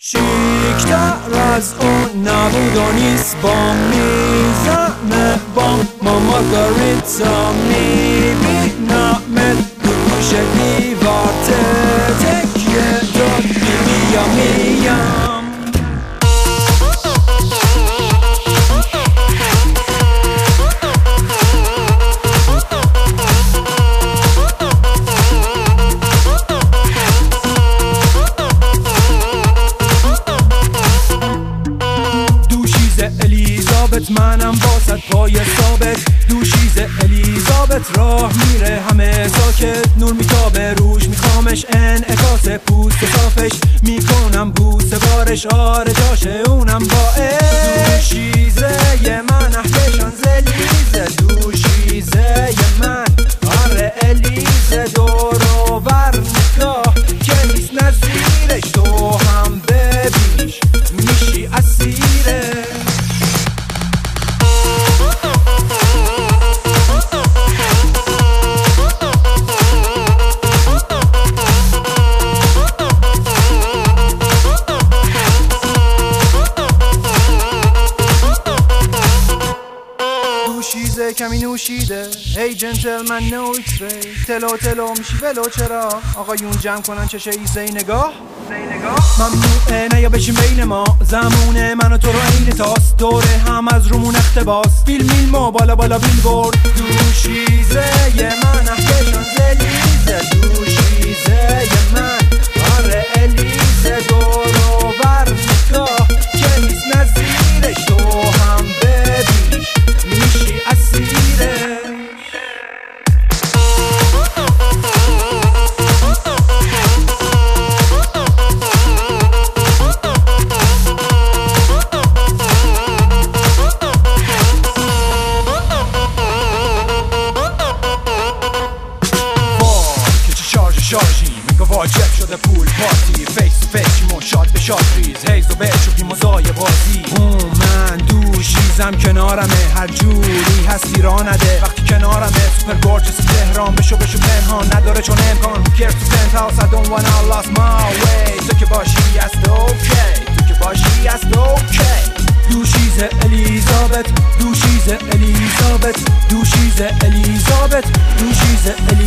شیکتر از اون نبود و نیست بام میزنه بام مارگاریتا میبینمت دوش دیوار تکیه داد میم منم واسط پای ثابت دوشیز الیزابت راه میره همه ساکت نور میتابه روش میخوامش انعکاس پوست صافش میکنم بوسه بارش آره جاشه اونم باعث دوشیزه ی من احکشان زلیزه دوشیزه ی من آره الیزه دورو ور نگاه که نیست نظیرش تو هم ببینیش میشی اسیره دوشیزه کمی نوشیده هی جنتلمن نو ایکس ری تلو میشی ولو چرا آقایون جمع کنن چشه ایسه نگاه ممنوعه نیا بشیم بین ما زمونه من و تو رو عین تاست دوره هم از رومون اختباس فیلم ما بالا بیل بورد دوشیزه ی من احکشان زلیزه دوشیزه ی من آره الیزه دورو ور نگاه که نیست نظیرش تو هم ببینیش میشی اسیره شارژی میگه واجب شده پول پارتی فیس تو فیس شاد به شاد ریز هیز و بچوپی مزای بازی من دوشیزم کنارمه هر جوری هستی را نده وقتی کنارمه سوپر گورجس تهران بشو پنهان نداره چون امکان Who cares to spend house I don't wanna lost my way تو که باشی است اوکی تو که باشی است اوکی دوشیز الیزابت دوشیز الیزابت دوشیز الیزابت دوشیز الیزابت